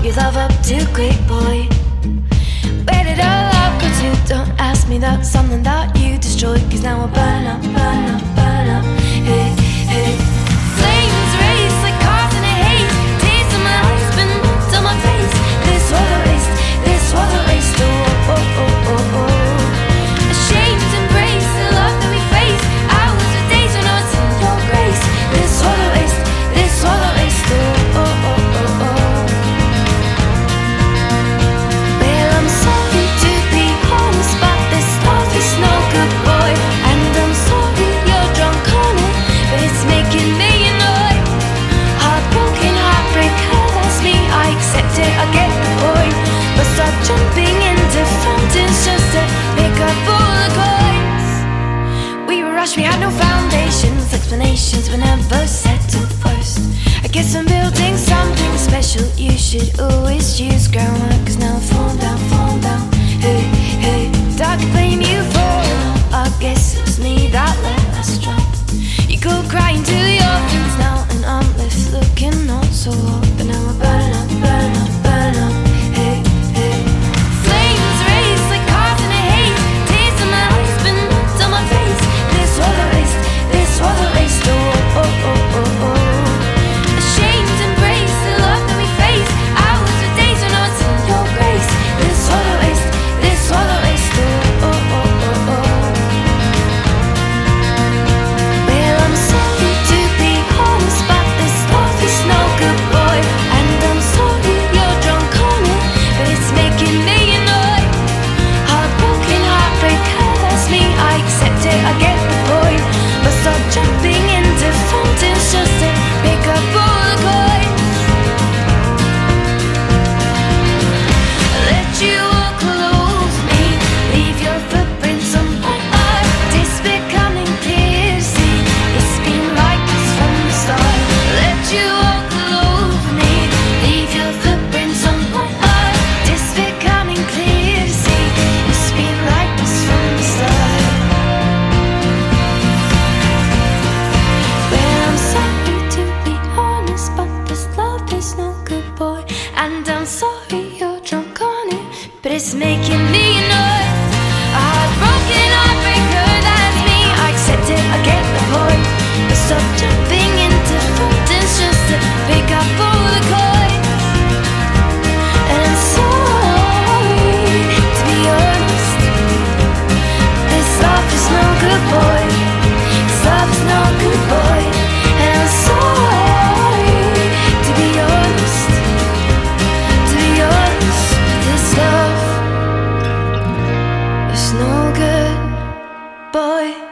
your love up too quick, boy. Where did our love go to? Don't ask me, that's something that you destroyed. Cause now we're burn up, burn up, burn up. Hey, hey. Flames race like cars in a haze. Tears in my eyes, been moved on my face. This was a waste, this was a waste. Oh, oh, oh, oh, oh. Ashamed to embrace the love that we face. Hours of days when I was in your grace. This was a waste, this was a waste. Oh, oh, oh, oh, oh. Well, I'm sorry to be honest, but this love is no good, boy. And I'm sorry you're drunk on it, but it's making me annoyed. Heartbroken, heartbreaker, that's me. I accept it, I get the point. But stop jumping into fountains just to pick up all the coins. We were rushed, we had no foundations. Explanations were never settled first. I guess I'm building something special. You should always choose groundwork. Cause now I fall down. Hey, hey, dark blame you for it. I guess it was me that let us drown. You go crying to the orphans now, and I'm left looking not so hot. But now we're burning up, burning up, burning up. Hey, hey. Flames race like cars in a haze. Tears in my eyes, been moved on my face. This was a waste, this was a waste. Oh, oh, oh, oh, oh. Ashamed to embrace the love that we face. Hours of days when I was in your grace. This was a waste, this was a waste. Oh, oh, oh, oh, oh. Well, I'm sorry to be honest, but this love is no good, boy. And I'm sorry you're drunk on it, but it's making me annoyed. Heartbroken, heartbreaker, that's me. I accept it, I get the point. But stop jumping into fountains just to pick up all the coins. Let you walk all over me, leave your footprints on my heart. It's becoming clear to see, it's been like this from the start. Let you walk all over me, leave your footprints on my heart. It's becoming clear to see, it's been like this from the start. Well, I'm sorry to be honest, but this love is no good, boy. And I'm sorry you're drunk on it, but it's making me annoyed. A heartbroken heartbreaker, that's me. I accept it, I get the point. But stop jumping into fountains just to pick up all the coins. And I'm sorry to be honest, this love is no good, boy. This love is no good, boy. And I'm sorry to be honest, this love is no good, boy.